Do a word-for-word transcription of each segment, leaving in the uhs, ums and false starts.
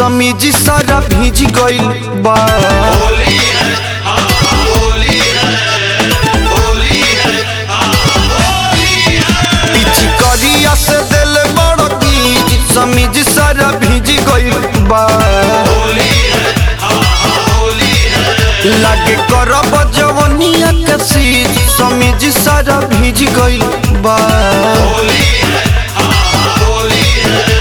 समीज सारा भीज गइल बा। होली है हाँ होली है होली है हाँ होली है। पीछे करिया से दिल बड़ गीज समीज सारा भीज गइल बा। होली है हाँ होली है। लागे करब जवनिया के सीज समीज सारा भीज गइल बा। होली है हाँ होली है।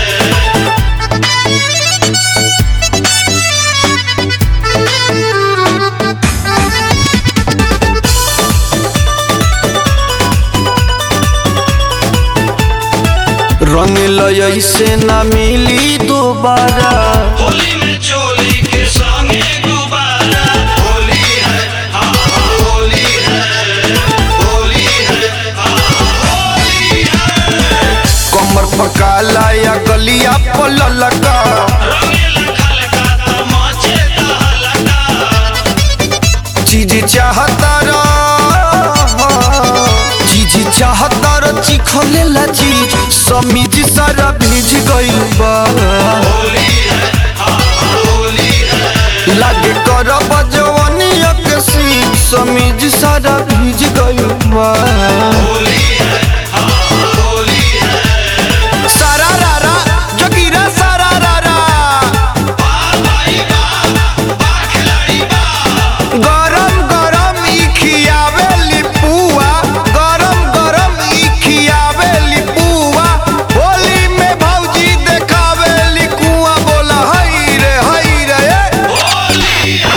रंग लय से ना मिली दोबारा। होली में चोली के संगे गुब्बारा। होली है हाँ होली है होली है हाँ होली है। कमर पकाला या गलिया पललका। रंगीला खलका तमाचे तहलका। चीज चाहता रा चीज चाहता रा चिखले ला चीज समीज सारा भीज गइल बा। होली है हाँ होली है। लागे करब जवनिया के सीज समीज सारा भीज गइल बा। होली है हाँ होली है। सारा रारा जोगिरा सारा रारा। वाह भाई वाह वाह खिलाड़ी वाह। गरम गरम ई खियावेली पुआ गरम गरम ई खियावेली पुआ। होली में भौजी देखावेली कुआं बोला हई रे हई रे। होली है।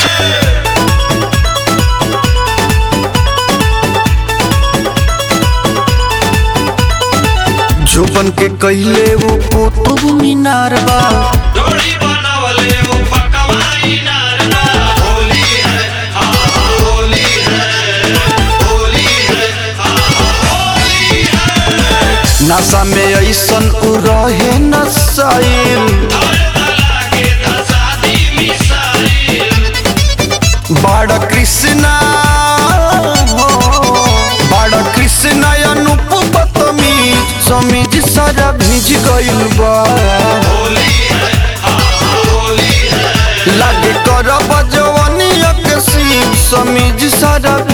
जोबन के कहिले वो कुतुब मीनार बा। डोरी बनावले वो पकवाई नारदा। होली है हाँ होली है होली है हाँ होली है। नशा में ऐसन उ रहे नसाइल। धरता लागे धसादी मिसाइल। बड़ा कृष्णा हो बड़ा कृष्णा अनुप बदतमीज समीज सारा भीज गइल बा। होली है हाँ होली है। लागे करब जवनिया के सीज समीज सारा